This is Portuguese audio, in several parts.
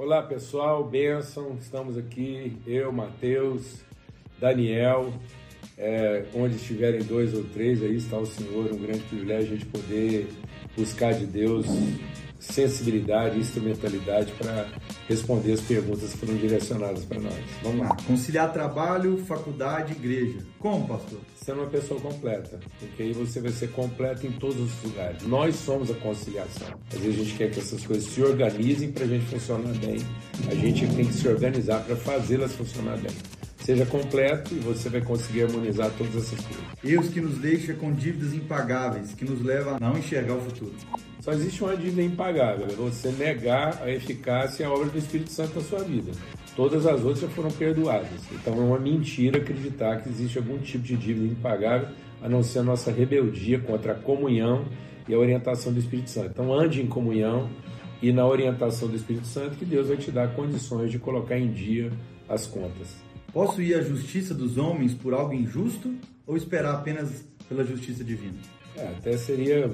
Olá pessoal, bênção, estamos aqui, eu, Mateus, Daniel, onde estiverem 2 ou 3, aí está o Senhor, um grande privilégio a gente poder buscar de Deus sensibilidade, instrumentalidade para responder as perguntas que foram direcionadas para nós. Vamos lá. Conciliar trabalho, faculdade, igreja. Como, pastor? Sendo uma pessoa completa, porque aí você vai ser completo em todos os lugares. Nós somos a conciliação. Às vezes a gente quer que essas coisas se organizem para a gente funcionar bem. A gente tem que se organizar para fazê-las funcionar bem. Seja completo e você vai conseguir harmonizar todas essas coisas. Erros que nos deixam com dívidas impagáveis, que nos levam a não enxergar o futuro. Só existe uma dívida impagável, é você negar a eficácia e a obra do Espírito Santo na sua vida. Todas as outras já foram perdoadas. Então é uma mentira acreditar que existe algum tipo de dívida impagável, a não ser a nossa rebeldia contra a comunhão e a orientação do Espírito Santo. Então ande em comunhão e na orientação do Espírito Santo que Deus vai te dar condições de colocar em dia as contas. Posso ir à justiça dos homens por algo injusto ou esperar apenas pela justiça divina? Até seria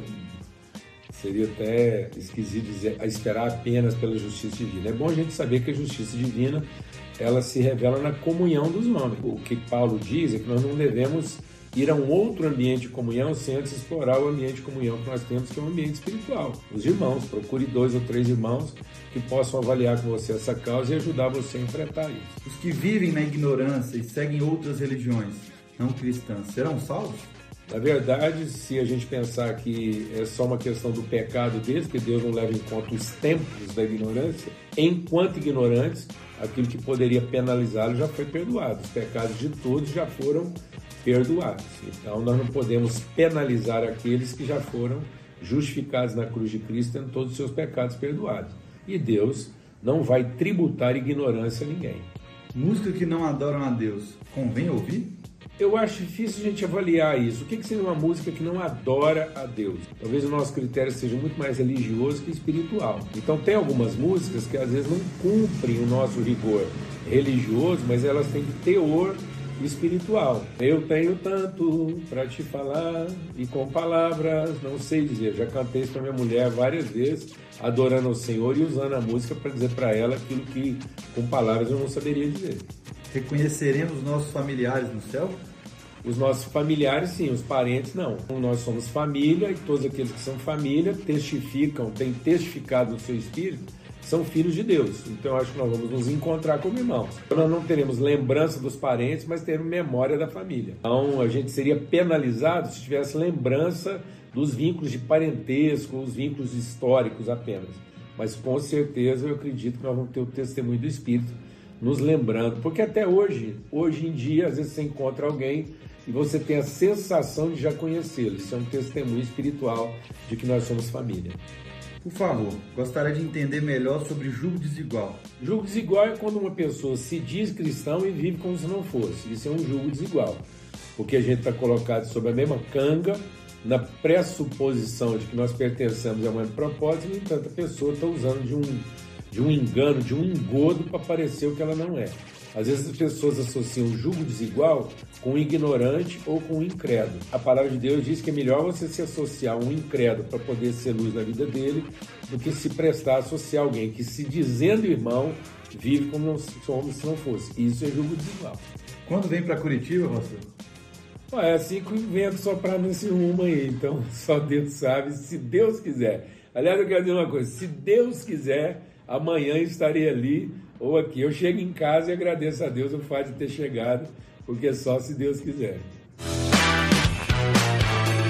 até esquisito dizer esperar apenas pela justiça divina. É bom a gente saber que a justiça divina ela se revela na comunhão dos homens. O que Paulo diz é que nós não devemos ir a um outro ambiente de comunhão sem antes explorar o ambiente de comunhão que nós temos, que é um ambiente espiritual. Os irmãos, procure 2 ou 3 irmãos que possam avaliar com você essa causa e ajudar você a enfrentar isso. Os que vivem na ignorância e seguem outras religiões não cristãs serão salvos? Na verdade, se a gente pensar que é só uma questão do pecado deles, que Deus não leva em conta os tempos da ignorância, enquanto ignorantes, aquilo que poderia penalizá-los já foi perdoado. Os pecados de todos já foram perdoados. Então, nós não podemos penalizar aqueles que já foram justificados na cruz de Cristo, tendo todos os seus pecados perdoados. E Deus não vai tributar ignorância a ninguém. Música que não adoram a Deus, convém ouvir? Eu acho difícil a gente avaliar isso. O que seria uma música que não adora a Deus? Talvez o nosso critério seja muito mais religioso que espiritual. Então tem algumas músicas que às vezes não cumprem o nosso rigor religioso, mas elas têm teor espiritual. Eu tenho tanto para te falar e com palavras não sei dizer. Já cantei isso para minha mulher várias vezes, adorando o Senhor e usando a música para dizer para ela aquilo que com palavras eu não saberia dizer. Reconheceremos nossos familiares no céu? Os nossos familiares, sim, os parentes, não. Nós somos família e todos aqueles que são família testificam, têm testificado no seu espírito, são filhos de Deus. Então, eu acho que nós vamos nos encontrar como irmãos. Nós não teremos lembrança dos parentes, mas teremos memória da família. Então, a gente seria penalizado se tivesse lembrança dos vínculos de parentesco, os vínculos históricos apenas. Mas, com certeza, eu acredito que nós vamos ter o testemunho do Espírito nos lembrando, porque até hoje em dia, às vezes você encontra alguém e você tem a sensação de já conhecê-lo. Isso é um testemunho espiritual de que nós somos família. Por favor, gostaria de entender melhor sobre julgo desigual. Julgo desigual é quando uma pessoa se diz cristão e vive como se não fosse. Isso é um julgo desigual, porque a gente está colocado sob a mesma canga, na pressuposição de que nós pertencemos a um mesmo propósito, e, no entanto, a pessoa está usando de um engano, de um engodo para parecer o que ela não é. Às vezes as pessoas associam o julgo desigual com um ignorante ou com um incrédulo. A palavra de Deus diz que é melhor você se associar a um incrédulo para poder ser luz na vida dele do que se prestar a associar alguém que, se dizendo irmão, vive como se não fosse. Isso é julgo desigual. Quando vem para Curitiba, pastor? É assim que o vento soprar nesse rumo aí. Então, só Deus sabe, se Deus quiser. Aliás, eu quero dizer uma coisa. Se Deus quiser, amanhã estarei ali ou aqui. Eu chego em casa e agradeço a Deus o fato de ter chegado, porque só se Deus quiser.